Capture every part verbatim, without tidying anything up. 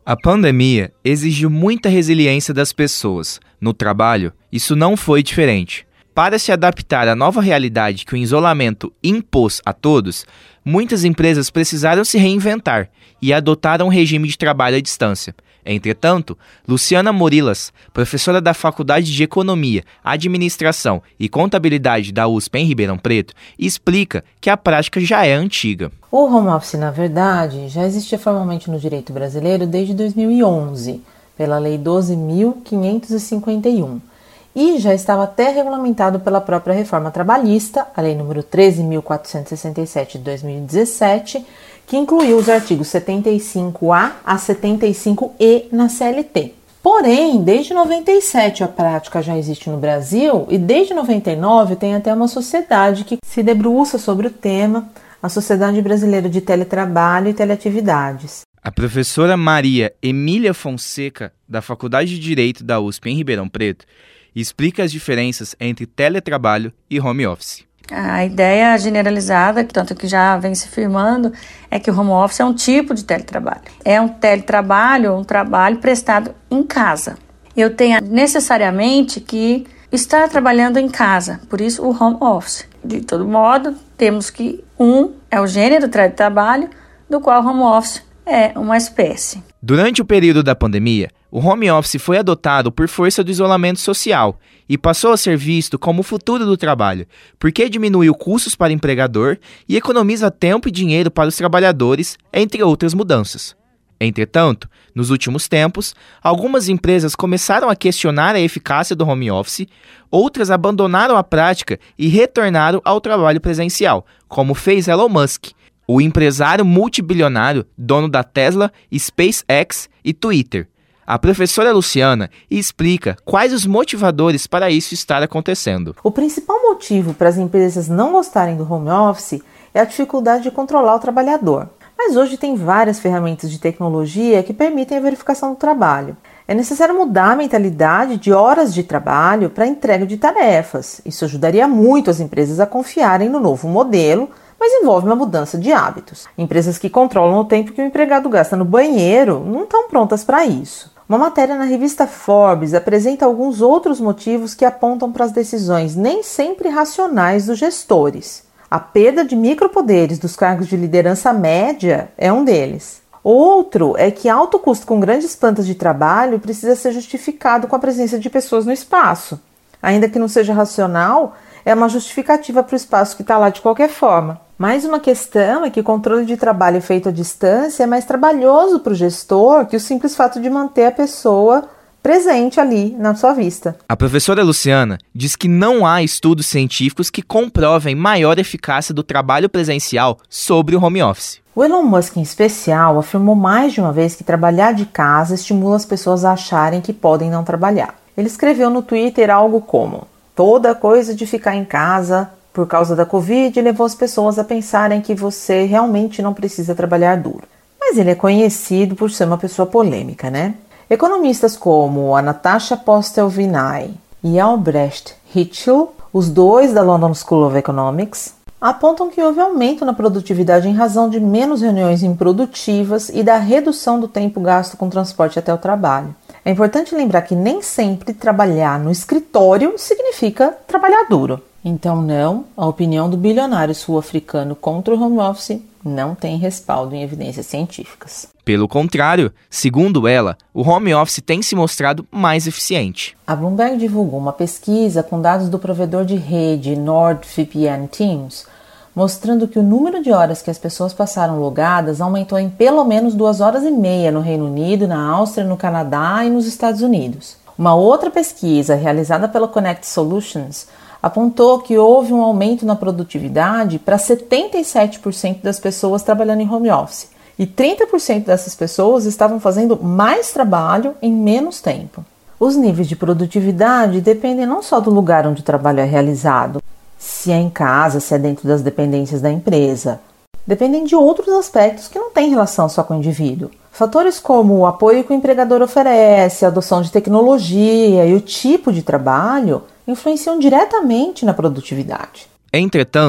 A pandemia exigiu muita resiliência das pessoas. No trabalho, isso não foi diferente. Para se adaptar à nova realidade que o isolamento impôs a todos, muitas empresas precisaram se reinventar e adotaram um regime de trabalho à distância. Entretanto, Luciana Morilas, professora da Faculdade de Economia, Administração e Contabilidade da U S P em Ribeirão Preto, explica que a prática já é antiga. O home office, na verdade, já existia formalmente no direito brasileiro desde dois mil e onze, pela Lei doze mil quinhentos e cinquenta e um, e já estava até regulamentado pela própria reforma trabalhista, a Lei número treze mil quatrocentos e sessenta e sete de dois mil e dezessete, que incluiu os artigos setenta e cinco A a setenta e cinco E na C L T. Porém, desde noventa e sete a prática já existe no Brasil e desde noventa e nove tem até uma sociedade que se debruça sobre o tema, a Sociedade Brasileira de Teletrabalho e Teleatividades. A professora Maria Emília Fonseca, da Faculdade de Direito da U S P em Ribeirão Preto, explica as diferenças entre teletrabalho e home office. A ideia generalizada, tanto que já vem se firmando, é que o home office é um tipo de teletrabalho. É um teletrabalho, um trabalho prestado em casa. Eu tenho necessariamente que estar trabalhando em casa, por isso o home office. De todo modo, temos que um é o gênero teletrabalho, do qual o home office é uma espécie. Durante o período da pandemia, o home office foi adotado por força do isolamento social e passou a ser visto como o futuro do trabalho, porque diminuiu custos para o empregador e economiza tempo e dinheiro para os trabalhadores, entre outras mudanças. Entretanto, nos últimos tempos, algumas empresas começaram a questionar a eficácia do home office, outras abandonaram a prática e retornaram ao trabalho presencial, como fez Elon Musk, o empresário multibilionário, dono da Tesla, SpaceX e Twitter. A professora Luciana explica quais os motivadores para isso estar acontecendo. O principal motivo para as empresas não gostarem do home office é a dificuldade de controlar o trabalhador. Mas hoje tem várias ferramentas de tecnologia que permitem a verificação do trabalho. É necessário mudar a mentalidade de horas de trabalho para a entrega de tarefas. Isso ajudaria muito as empresas a confiarem no novo modelo, mas envolve uma mudança de hábitos. Empresas que controlam o tempo que o empregado gasta no banheiro não estão prontas para isso. Uma matéria na revista Forbes apresenta alguns outros motivos que apontam para as decisões nem sempre racionais dos gestores. A perda de micropoderes dos cargos de liderança média é um deles. Outro é que alto custo com grandes plantas de trabalho precisa ser justificado com a presença de pessoas no espaço. Ainda que não seja racional, é uma justificativa para o espaço que está lá de qualquer forma. Mais uma questão é que o controle de trabalho feito à distância é mais trabalhoso para o gestor que o simples fato de manter a pessoa presente ali na sua vista. A professora Luciana diz que não há estudos científicos que comprovem maior eficácia do trabalho presencial sobre o home office. O Elon Musk, em especial, afirmou mais de uma vez que trabalhar de casa estimula as pessoas a acharem que podem não trabalhar. Ele escreveu no Twitter algo como: toda coisa de ficar em casa por causa da Covid levou as pessoas a pensarem que você realmente não precisa trabalhar duro. Mas ele é conhecido por ser uma pessoa polêmica, né? Economistas como a Natasha Postel-Vinay e Albrecht Hitchell, os dois da London School of Economics, apontam que houve aumento na produtividade em razão de menos reuniões improdutivas e da redução do tempo gasto com transporte até o trabalho. É importante lembrar que nem sempre trabalhar no escritório significa trabalhar duro. Então não, a opinião do bilionário sul-africano contra o home office não tem respaldo em evidências científicas. Pelo contrário, segundo ela, o home office tem se mostrado mais eficiente. A Bloomberg divulgou uma pesquisa com dados do provedor de rede NordVPN Teams, mostrando que o número de horas que as pessoas passaram logadas aumentou em pelo menos duas horas e meia no Reino Unido, na Áustria, no Canadá e nos Estados Unidos. Uma outra pesquisa realizada pela Connect Solutions apontou que houve um aumento na produtividade para setenta e sete por cento das pessoas trabalhando em home office e trinta por cento dessas pessoas estavam fazendo mais trabalho em menos tempo. Os níveis de produtividade dependem não só do lugar onde o trabalho é realizado, se é em casa, se é dentro das dependências da empresa. Dependem de outros aspectos que não têm relação só com o indivíduo. Fatores como o apoio que o empregador oferece, a adoção de tecnologia e o tipo de trabalho influenciam diretamente na produtividade. Entretanto,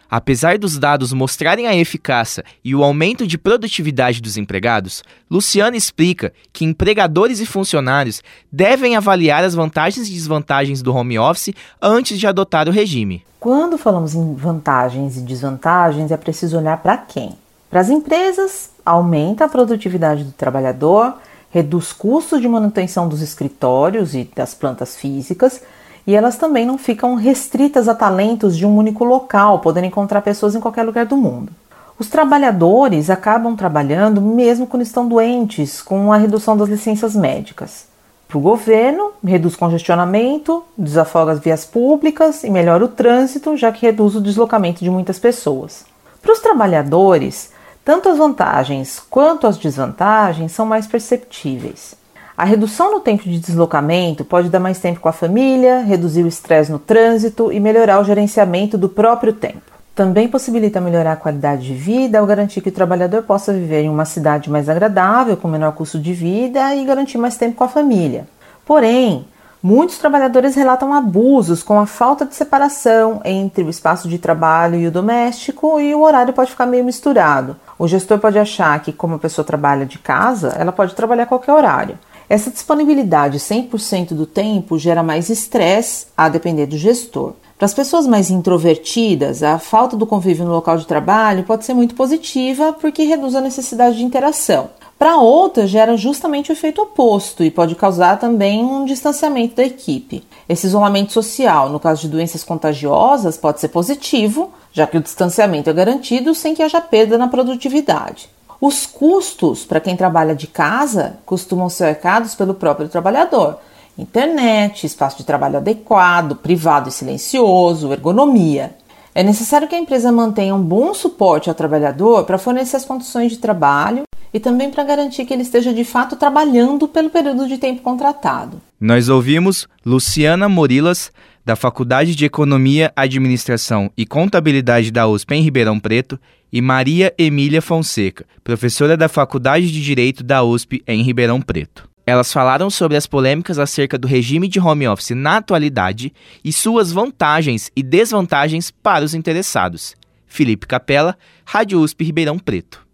Apesar dos dados mostrarem a eficácia e o aumento de produtividade dos empregados, Luciana explica que empregadores e funcionários devem avaliar as vantagens e desvantagens do home office antes de adotar o regime. Quando falamos em vantagens e desvantagens, é preciso olhar para quem? Para as empresas, aumenta a produtividade do trabalhador, reduz custos de manutenção dos escritórios e das plantas físicas, e elas também não ficam restritas a talentos de um único local, podendo encontrar pessoas em qualquer lugar do mundo. Os trabalhadores acabam trabalhando mesmo quando estão doentes, com a redução das licenças médicas. Para o governo, reduz congestionamento, desafoga as vias públicas e melhora o trânsito, já que reduz o deslocamento de muitas pessoas. Para os trabalhadores, tanto as vantagens quanto as desvantagens são mais perceptíveis. A redução no tempo de deslocamento pode dar mais tempo com a família, reduzir o estresse no trânsito e melhorar o gerenciamento do próprio tempo. Também possibilita melhorar a qualidade de vida ao garantir que o trabalhador possa viver em uma cidade mais agradável, com menor custo de vida e garantir mais tempo com a família. Porém, muitos trabalhadores relatam abusos com a falta de separação entre o espaço de trabalho e o doméstico, e o horário pode ficar meio misturado. O gestor pode achar que, como a pessoa trabalha de casa, ela pode trabalhar a qualquer horário. Essa disponibilidade cem por cento do tempo gera mais estresse, a depender do gestor. Para as pessoas mais introvertidas, a falta do convívio no local de trabalho pode ser muito positiva porque reduz a necessidade de interação. Para outras, gera justamente o efeito oposto e pode causar também um distanciamento da equipe. Esse isolamento social, no caso de doenças contagiosas, pode ser positivo, já que o distanciamento é garantido sem que haja perda na produtividade. Os custos para quem trabalha de casa costumam ser arcados pelo próprio trabalhador. Internet, espaço de trabalho adequado, privado e silencioso, ergonomia. É necessário que a empresa mantenha um bom suporte ao trabalhador para fornecer as condições de trabalho e também para garantir que ele esteja de fato trabalhando pelo período de tempo contratado. Nós ouvimos Luciana Morilas, da Faculdade de Economia, Administração e Contabilidade da U S P em Ribeirão Preto, e Maria Emília Fonseca, professora da Faculdade de Direito da U S P em Ribeirão Preto. Elas falaram sobre as polêmicas acerca do regime de home office na atualidade e suas vantagens e desvantagens para os interessados. Felipe Capella, Rádio U S P Ribeirão Preto.